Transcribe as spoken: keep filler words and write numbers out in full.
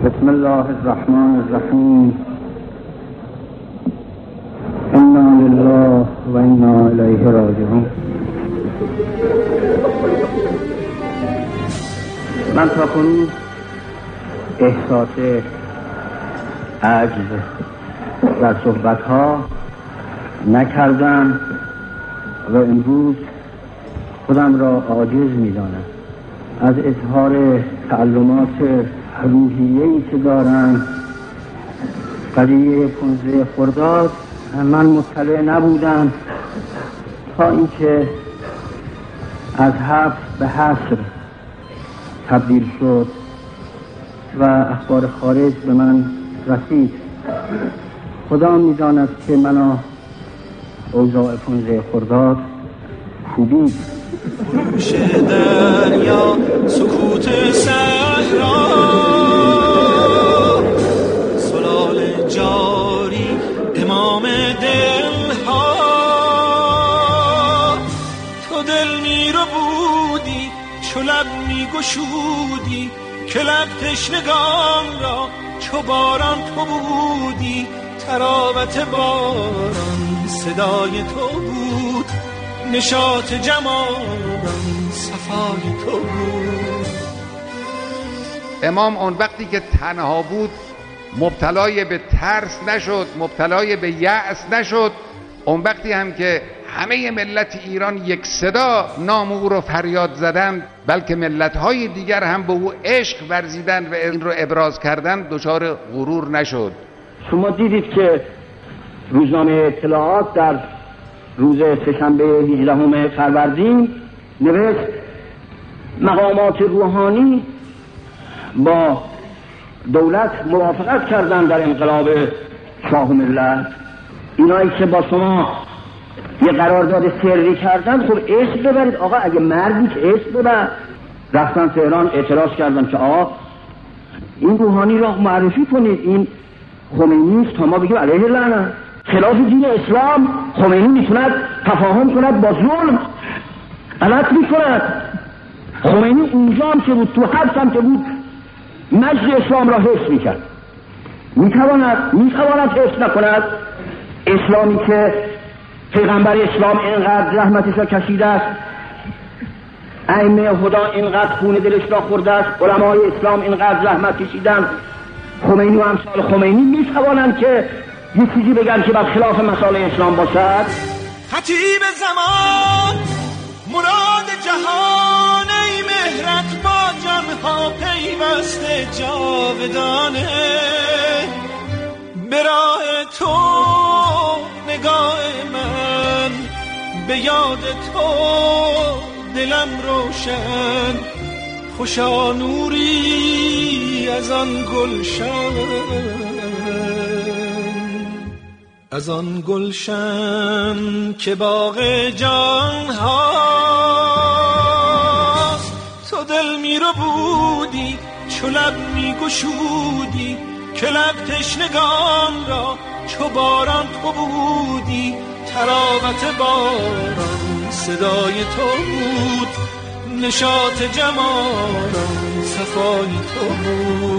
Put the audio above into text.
بسم الله الرحمن الرحیم. انا لله و انا الیه راجعون. من تا کنون احساس عجز در صحبت‌ها نکردم و امروز خودم را عاجز می‌دانم از اظهار تعلمات روحیه‌ای که دارم. قضیه پانزده خرداد من مطلع نبودم تا اینکه از هفت به حصر تبدیل شد و اخبار خارج به من رسید. خدا می‌داند که من اوضاع پانزده خرداد خوبید. خروش دریا، سکوت صحرا، سلال جاری، امام دلها. تو دل می رو بودی، چو لب می گشودی، که لب تشنگان را چو باران تو بودی. تراوت باران صدای تو بود، نشاط جمالم صفای تو بود. امام اون وقتی که تنها بود مبتلای به ترس نشد، مبتلای به یأس نشد. اون وقتی هم که همه ملت ایران یک صدا نام او رو فریاد زدند، بلکه ملت‌های دیگر هم به او عشق ورزیدند و این رو ابراز کردند، دچار غرور نشد. شما دیدید که روزنامه اطلاعات در روز سه‌شنبه هجدهم فروردین نوشت مقامات روحانی با دولت موافقت کردن در انقلاب شاه ملت. اینایی که با شما یه قرارداد سری کردن، خب عشق ببرید آقا، اگه مردی که عشق ببر. رفتن تهران اعتراض کردن که آقا این روحانی را معرفی کنید، این خمینی است تا ما بگیم علیه لعنت. خلاف دین اسلام خمینی میتوند تفاهم کند با ظلم، غلط میکند. خمینی اونجا هم که بود، تو حبس هم که بود، مجد اسلام را حفظ میکرد. میتواند میتواند حفظ نکند؟ اسلامی که پیغمبر اسلام اینقدر رحمتش را کشیده است، ائمه هدی اینقدر خون دلش را خورده است، علمای اسلام اینقدر رحمت کشیدند، خمینی و امثال خمینی میتوانند که یه چیزی بگن که بر خلاف مسائل اسلام باشد؟ خطیب زمان، مراد جهان، ای مهرت با جانها پیوسته جاودانه. به راه تو نگاه من، به یاد تو دلم روشن. خوشا نوری از آن گلشن، از آن گلشن که باغ جان هاست. تو دل می رو بودی، چو لب می گشودی، که لب تشنگان را چو باران تو بودی. تراوت باران صدای تو بود، نشاط جمالم صفای تو بود.